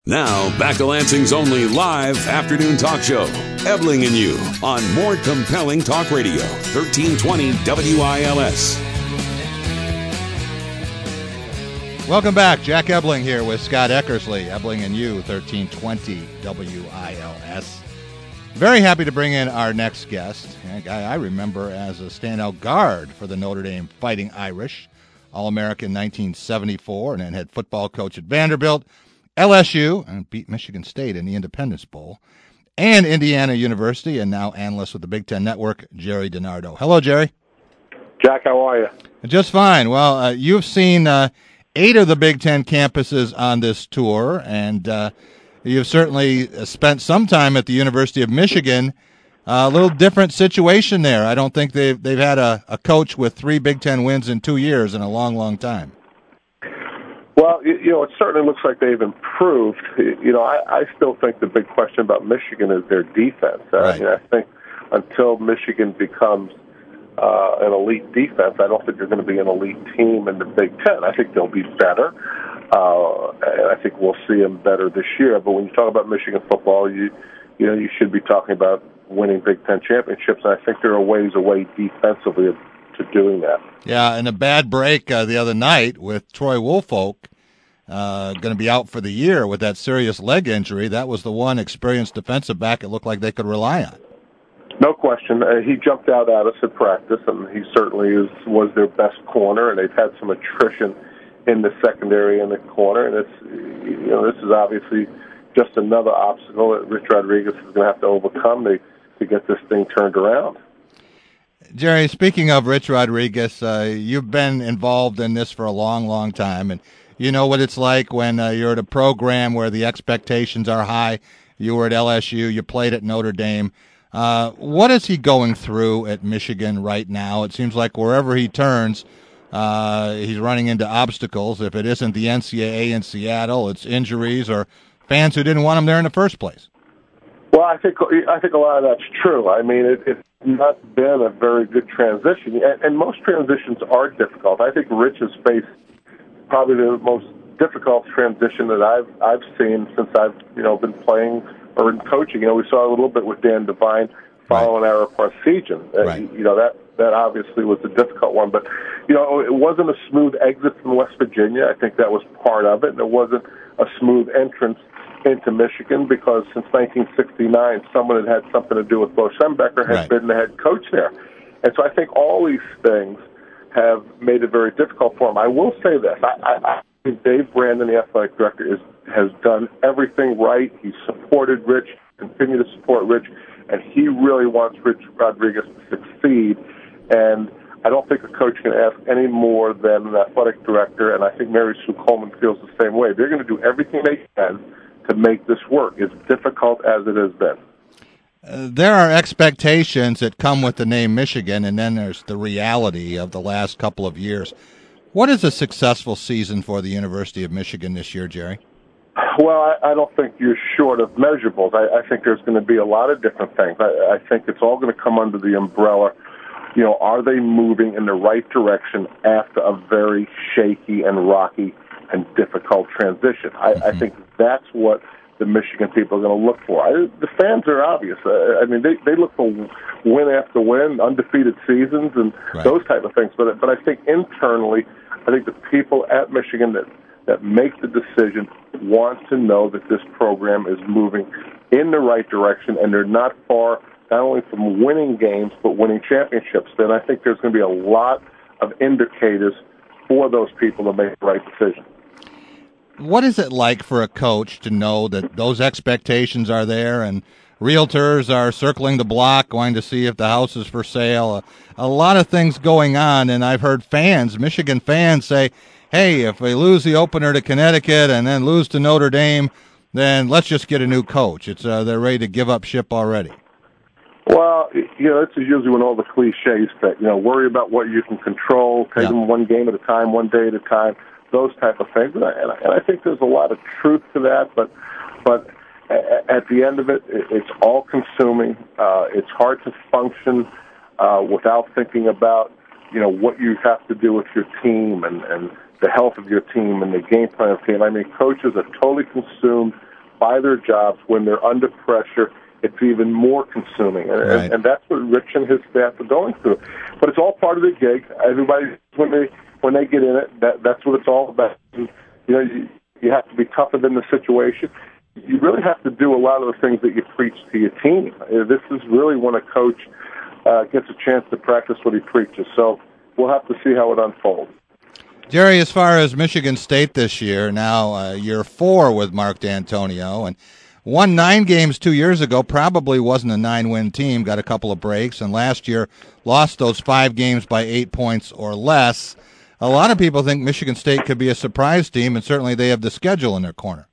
Now, back to Lansing's only live afternoon talk show, Ebling and You, on More Compelling Talk Radio, 1320 WILS. Welcome back. Jack Ebling here with Scott Eckersley, Ebling and You, 1320 WILS. Very happy to bring in our next guest, a guy I remember as a standout guard for the Notre Dame Fighting Irish, All-American 1974, and then head football coach at Vanderbilt, LSU, and beat Michigan State in the Independence Bowl, and Indiana University, and now analyst with the Big Ten Network, Jerry DiNardo. Hello, Jerry. Jack, how are you? Just fine. Well, you've seen 8 of the Big Ten campuses on this tour, and you've certainly spent some time at the University of Michigan. A little different situation there. I don't think they've had a coach with 3 Big Ten wins in 2 years in a long, long time. Well, it certainly looks like they've improved. I still think the big question about Michigan is their defense. Right. I think until Michigan becomes an elite defense, I don't think they're going to be an elite team in the Big Ten. I think they'll be better. And I think we'll see them better this year. But when you talk about Michigan football, you should be talking about winning Big Ten championships. And I think they're a ways away defensively to doing that. Yeah, and a bad break the other night with Troy Woolfolk going to be out for the year with that serious leg injury. That was the one experienced defensive back it looked like they could rely on. No question. He jumped out at us at practice, and he certainly was their best corner, and they've had some attrition in the secondary and the corner, and this is obviously just another obstacle that Rich Rodriguez is going to have to overcome to get this thing turned around. Jerry, speaking of Rich Rodriguez, you've been involved in this for a long, long time, and you know what it's like when you're at a program where the expectations are high. You were at LSU, you played at Notre Dame. What is he going through at Michigan right now? It seems like wherever he turns, he's running into obstacles. If it isn't the NCAA in Seattle, it's injuries or fans who didn't want him there in the first place. Well, I think a lot of that's true. I mean, it's not been a very good transition, and most transitions are difficult. I think Rich has faced probably the most difficult transition that I've seen since I've been playing or in coaching. We saw a little bit with Dan Devine following Ara Parseghian. Right. That obviously was a difficult one, but it wasn't a smooth exit from West Virginia. I think that was part of it, and it wasn't a smooth entrance into Michigan because since 1969, someone had had something to do with Bo Schembechler, had been the head coach there. And so I think all these things have made it very difficult for him. I will say this. I think Dave Brandon, the athletic director, has done everything right. He's supported Rich, continued to support Rich, and he really wants Rich Rodriguez to succeed. And I don't think a coach can ask any more than an athletic director, and I think Mary Sue Coleman feels the same way. They're going to do everything they can to make this work, as difficult as it has been. There are expectations that come with the name Michigan, and then there's the reality of the last couple of years. What is a successful season for the University of Michigan this year, Jerry? Well, I don't think you're short of measurables. I think there's going to be a lot of different things. I think it's all going to come under the umbrella. Are they moving in the right direction after a very shaky and rocky and difficult transition? I think that's what the Michigan people are going to look for. The fans are obvious. I mean, they look for win after win, undefeated seasons, and those type of things. But I think internally, I think the people at Michigan that make the decision want to know that this program is moving in the right direction, and they're not far not only from winning games but winning championships. Then I think there's going to be a lot of indicators for those people to make the right decision. What is it like for a coach to know that those expectations are there and realtors are circling the block going to see if the house is for sale? A lot of things going on, and I've heard Michigan fans say, hey, if we lose the opener to Connecticut and then lose to Notre Dame, then let's just get a new coach. They're ready to give up ship already. Well, this is usually when all the cliches fit. Worry about what you can control, take them one game at a time, one day at a time, those type of things. And I think there's a lot of truth to that, but at the end of it, it's all-consuming. It's hard to function without thinking about, what you have to do with your team and the health of your team and the game plan of the team. I mean, coaches are totally consumed by their jobs when they're under pressure. It's even more consuming, and that's what Rich and his staff are going through. But it's all part of the gig. Everybody, when they get in it, that's what it's all about. And, you have to be tougher than the situation. You really have to do a lot of the things that you preach to your team. This is really when a coach gets a chance to practice what he preaches. So we'll have to see how it unfolds. Jerry, as far as Michigan State this year, now year 4 with Mark D'Antonio, and won 9 games 2 years ago, probably wasn't a 9-win team, got a couple of breaks, and last year lost those 5 games by 8 points or less. A lot of people think Michigan State could be a surprise team, and certainly they have the schedule in their corner.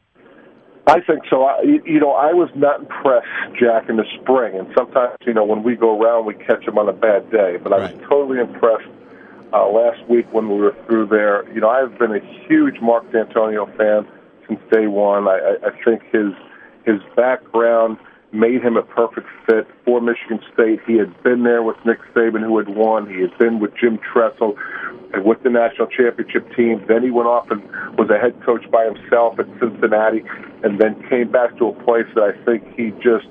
I think so. I was not impressed, Jack, in the spring, and sometimes, when we go around, we catch them on a bad day, but I was totally impressed last week when we were through there. I've been a huge Mark D'Antonio fan since day one. I think his background made him a perfect fit for Michigan State. He had been there with Nick Saban, who had won. He had been with Jim Tressel with the national championship team. Then he went off and was a head coach by himself at Cincinnati, and then came back to a place that I think he just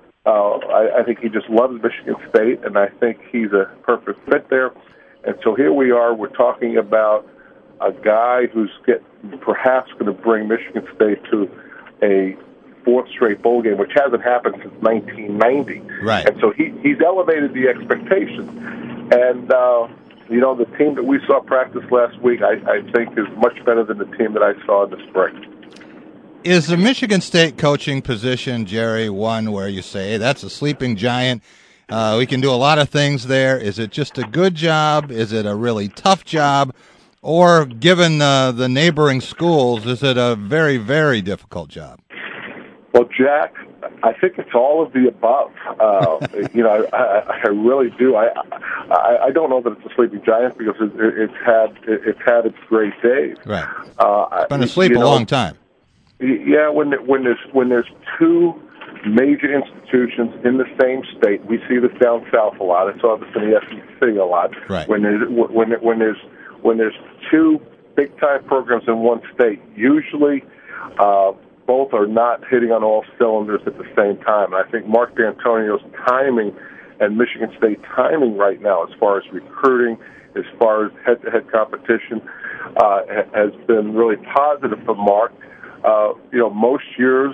I think he just loves Michigan State, and I think he's a perfect fit there. And so here we are. We're talking about a guy who's perhaps going to bring Michigan State to a 4th straight bowl game, which hasn't happened since 1990. Right. And so he's elevated the expectations. And, the team that we saw practice last week, I think is much better than the team that I saw in the spring. Is the Michigan State coaching position, Jerry, one where you say, hey, that's a sleeping giant? We can do a lot of things there. Is it just a good job? Is it a really tough job? Or, given the neighboring schools, is it a very, very difficult job? Well, Jack, I think it's all of the above. I really do. I don't know that it's a sleeping giant because it's had its great days. Right. It's been asleep a long time. Yeah, when there's 2 major institutions in the same state, we see this down south a lot. I saw this in the SEC a lot. Right. When there's 2 big time programs in one state, usually both are not hitting on all cylinders at the same time. And I think Mark D'Antonio's timing and Michigan State timing right now, as far as recruiting, as far as head-to-head competition, has been really positive for Mark. Most years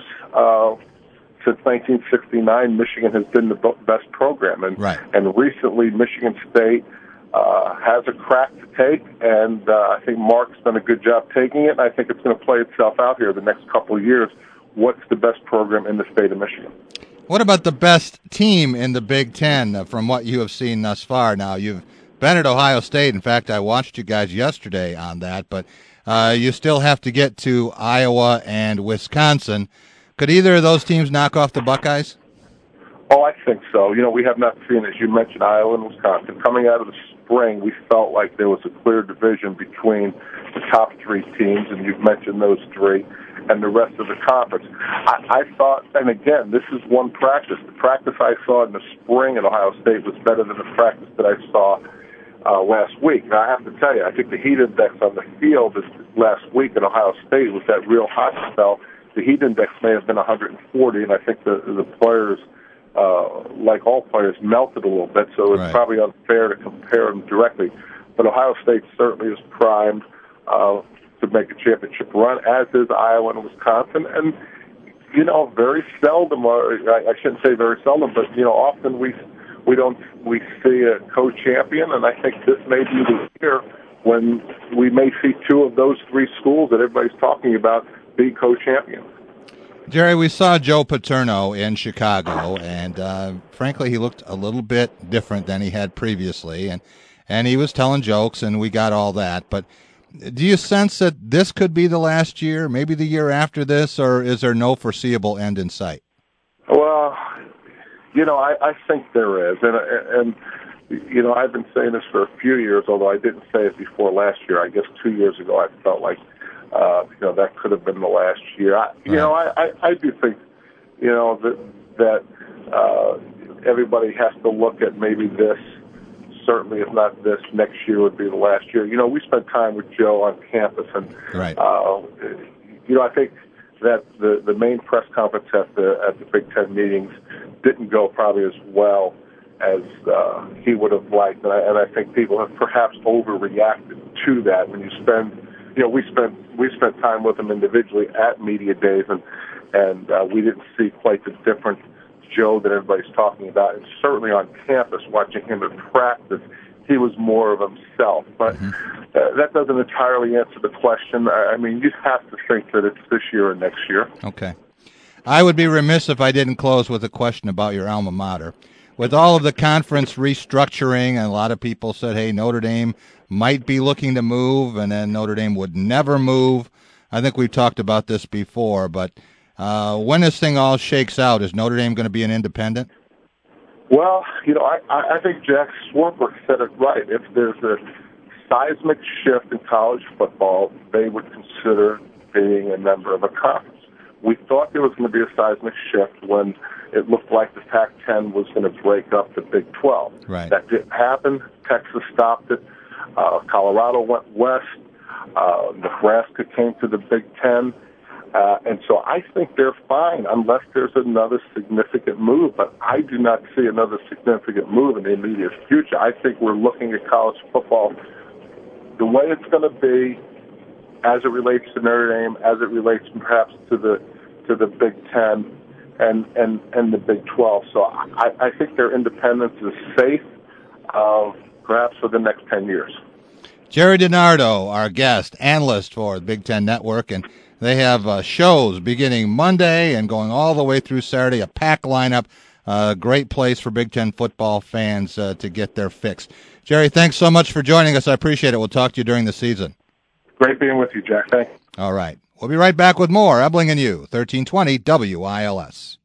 since 1969, Michigan has been the best program, and recently Michigan State has a crack to take, and I think Mark's done a good job taking it, and I think it's going to play itself out here the next couple of years. What's the best program in the state of Michigan? What about the best team in the Big Ten from what you have seen thus far? Now, you've been at Ohio State. In fact, I watched you guys yesterday on that, but you still have to get to Iowa and Wisconsin. Could either of those teams knock off the Buckeyes? Oh, I think so. We have not seen, as you mentioned, Iowa and Wisconsin. Coming out of the spring, we felt like there was a clear division between the top 3 teams, and you've mentioned those 3, and the rest of the conference. I thought, and again, this is one practice. The practice I saw in the spring at Ohio State was better than the practice that I saw last week. Now, I have to tell you, I think the heat index on the field last week at Ohio State was that real hot spell. The heat index may have been 140, and I think the players, like all players, melted a little bit, so it's probably unfair to compare them directly. But Ohio State certainly is primed to make a championship run, as is Iowa and Wisconsin. And, very seldom, or I shouldn't say very seldom, but, often we see a co-champion, and I think this may be the year when we may see 2 of those 3 schools that everybody's talking about be co-champions. Jerry, we saw Joe Paterno in Chicago, and frankly, he looked a little bit different than he had previously, and he was telling jokes, and we got all that. But do you sense that this could be the last year, maybe the year after this, or is there no foreseeable end in sight? Well, I think there is, and I've been saying this for a few years, although I didn't say it before last year. I guess 2 years ago I felt like that could have been the last year. I do think, that everybody has to look at maybe this, certainly if not this, next year would be the last year. We spent time with Joe on campus, and, I think that the main press conference at the Big Ten meetings didn't go probably as well as he would have liked, and I think people have perhaps overreacted to that. When you spend, we spent time with him individually at media days, and we didn't see quite the different Joe that everybody's talking about. And certainly on campus, watching him at practice, he was more of himself. But that doesn't entirely answer the question. I mean, you have to think that it's this year or next year. Okay. I would be remiss if I didn't close with a question about your alma mater. With all of the conference restructuring, and a lot of people said, hey, Notre Dame might be looking to move, and then Notre Dame would never move. I think we've talked about this before, but when this thing all shakes out, is Notre Dame going to be an independent? Well, I think Jack Swarbrick said it right. If there's a seismic shift in college football, they would consider being a member of a conference. We thought there was going to be a seismic shift when it looked like the Pac-10 was going to break up the Big 12. Right. That didn't happen. Texas stopped it. Colorado went west. Nebraska came to the Big 10. And so I think they're fine unless there's another significant move. But I do not see another significant move in the immediate future. I think we're looking at college football the way it's going to be as it relates to Notre Dame, as it relates perhaps to the Big 10 and the Big 12. So I think their independence is safe, perhaps for the next 10 years. Jerry DiNardo, our guest, analyst for the Big Ten Network, and they have shows beginning Monday and going all the way through Saturday, a packed lineup, great place for Big Ten football fans to get their fix. Jerry, thanks so much for joining us. I appreciate it. We'll talk to you during the season. Great being with you, Jack. Thanks. All right. We'll be right back with more Ebling and You, 1320 WILS.